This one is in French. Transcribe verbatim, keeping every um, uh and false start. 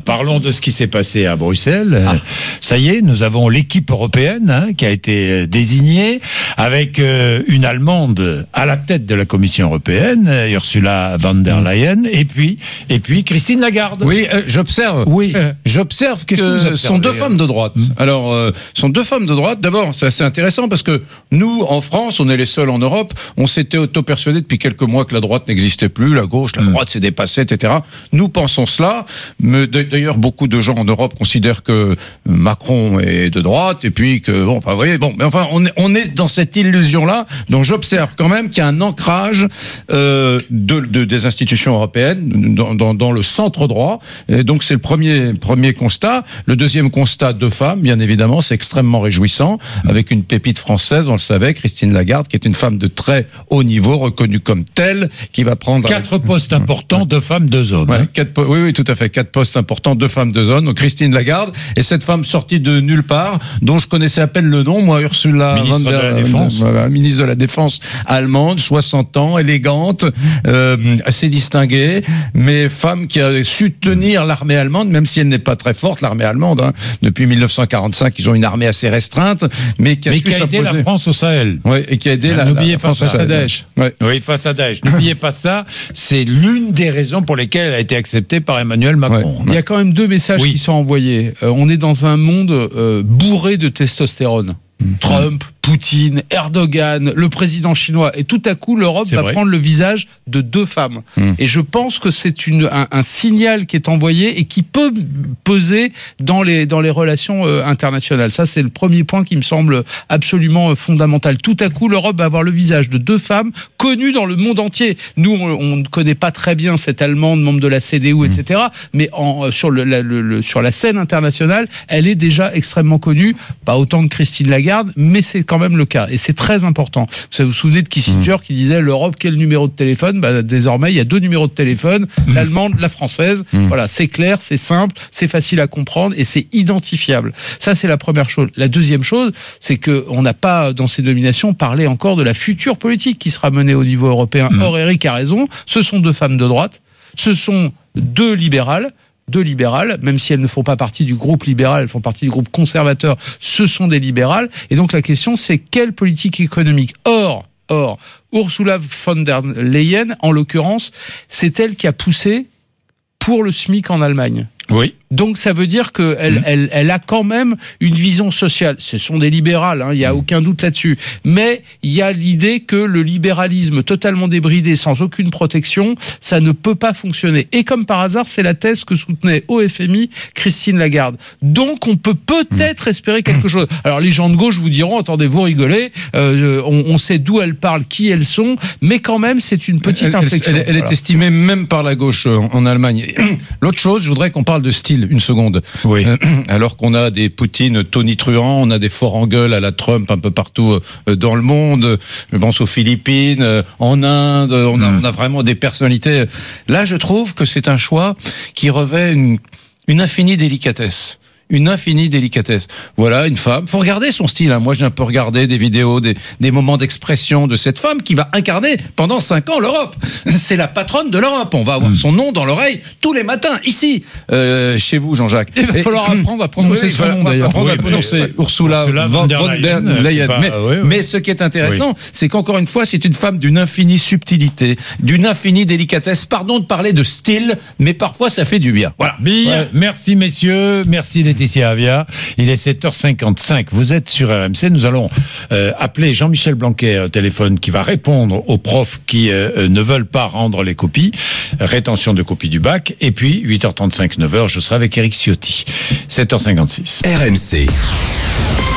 parlons de ce qui s'est passé à Bruxelles. Ah. Ça y est, nous avons l'équipe européenne hein, qui a été désignée avec euh, une Allemande à la tête de la Commission européenne, Ursula von der Leyen, et puis et puis Christine Lagarde. Oui, euh, j'observe. Oui, euh, j'observe que, que ce sont deux femmes de droite. Mmh. Alors, euh, sont deux femmes de droite. D'abord, c'est assez intéressant parce que nous, en France, on est les seuls en Europe. On s'était auto-persuadé depuis quelques mois que la droite n'existait plus, la gauche, la droite s'est dépassée, et cetera. Nous pensons cela. Mais d'ailleurs, beaucoup de gens en Europe considèrent que Macron est de droite et puis que bon, enfin, vous voyez, bon, mais enfin, on est, on est dans cette illusion-là. Donc, j'observe quand même qu'il y a un ancrage euh, de, de des institutions européennes dans, dans, dans le centre droit. Et donc, c'est le premier premier constat. Le deuxième constat, deux femmes, bien évidemment, c'est extrêmement réjouissant, avec une pépite française, on le savait, Christine Lagarde, qui est une femme de très haut niveau, reconnue comme telle, qui va prendre quatre avec... postes importants, ouais. deux femmes, deux hommes. Ouais, hein. quatre po... Oui, oui, tout à fait, quatre postes importants, deux femmes, deux hommes. Donc Christine Lagarde et cette femme sortie de nulle part, dont je connaissais à peine le nom, moi, Ursula ministre von der, de la Défense, euh, ministre de la Défense allemande, soixante ans, élégante, euh, assez distinguée, mais femme qui a su tenir l'armée allemande, même si elle n'est pas très forte, l'armée allemande. Hein. Depuis mille neuf cent quarante-cinq, ils ont une armée assez restreinte, mais qui a, mais qui a aidé la France au Sahel. Oui, et qui a aidé la, N'oubliez la pas France face à Daesh. Ouais. Oui, face à Daesh. N'oubliez pas ça. C'est l'une des raisons pour lesquelles elle a été acceptée par Emmanuel Macron. Ouais. Il y a quand même deux messages oui. qui sont envoyés. Euh, on est dans un monde euh, bourré de testostérone. Mmh. Trump, Poutine, Erdogan, le président chinois, et tout à coup l'Europe c'est va vrai. prendre le visage de deux femmes. Mmh. Et je pense que c'est une, un, un signal qui est envoyé et qui peut peser dans les, dans les relations euh, internationales. Ça, c'est le premier point qui me semble absolument euh, fondamental. Tout à coup, l'Europe va avoir le visage de deux femmes connues dans le monde entier. Nous, on, on ne connaît pas très bien cette Allemande, membre de la C D U, mmh. et cetera. Mais en, euh, sur, le, la, le, le, sur la scène internationale, elle est déjà extrêmement connue. Pas autant que Christine Lagarde, mais c'est quand même le cas. Et c'est très important. Vous vous souvenez de Kissinger mmh. qui disait l'Europe, quel numéro de téléphone ? Bah, désormais, il y a deux numéros de téléphone, mmh. l'allemande, la française. Mmh. Voilà, c'est clair, c'est simple, c'est facile à comprendre et c'est identifiable. Ça, c'est la première chose. La deuxième chose, c'est qu'on n'a pas, dans ces nominations, parlé encore de la future politique qui sera menée au niveau européen. Mmh. Or, Eric a raison, ce sont deux femmes de droite, ce sont deux libérales, deux libérales, même si elles ne font pas partie du groupe libéral, elles font partie du groupe conservateur, ce sont des libérales. Et donc la question, c'est quelle politique économique ? Or, or, Ursula von der Leyen, en l'occurrence, c'est elle qui a poussé pour le SMIC en Allemagne. Oui. Donc ça veut dire qu'elle mmh. elle, elle a quand même une vision sociale. Ce sont des libérales, hein, il n'y a mmh. aucun doute là-dessus. Mais il y a l'idée que le libéralisme totalement débridé, sans aucune protection, ça ne peut pas fonctionner. Et comme par hasard, c'est la thèse que soutenait au F M I Christine Lagarde. Donc on peut peut-être mmh. espérer quelque chose. Alors les gens de gauche vous diront, attendez, vous rigolez, euh, on, on sait d'où elles parlent, qui elles sont, mais quand même c'est une petite elle, inflexion. Elle, elle, elle voilà. est estimée même par la gauche en, en Allemagne. L'autre chose, je voudrais qu'on parle de style. Une seconde. Oui. Euh, alors qu'on a des Poutine, Tony Truant, on a des forts en gueule à la Trump un peu partout euh, dans le monde. Je pense aux Philippines, euh, en Inde. On a, mm. on a vraiment des personnalités. Là, je trouve que c'est un choix qui revêt une, une infinie délicatesse. Une infinie délicatesse. Voilà, une femme. Faut regarder son style. Hein. Moi, j'ai un peu regardé des vidéos, des, des moments d'expression de cette femme qui va incarner pendant cinq ans l'Europe. C'est la patronne de l'Europe. On va avoir mmh. son nom dans l'oreille tous les matins, ici, euh, chez vous, Jean-Jacques. Il va falloir Et, apprendre à prononcer oui, son nom, d'ailleurs. Apprendre oui, à prononcer oui, Ursula von der Leyen. Mais, oui, oui. mais ce qui est intéressant, oui. c'est qu'encore une fois, c'est une femme d'une infinie subtilité, d'une infinie délicatesse. Pardon de parler de style, mais parfois, ça fait du bien. Voilà. Bien. Ouais. Merci, messieurs. Merci, les Laetitia Avia, il est sept heures cinquante-cinq, vous êtes sur R M C, nous allons euh, appeler Jean-Michel Blanquer au téléphone qui va répondre aux profs qui euh, ne veulent pas rendre les copies, rétention de copies du bac, et puis huit heures trente-cinq, neuf heures, je serai avec Éric Ciotti, sept heures cinquante-six. R M C.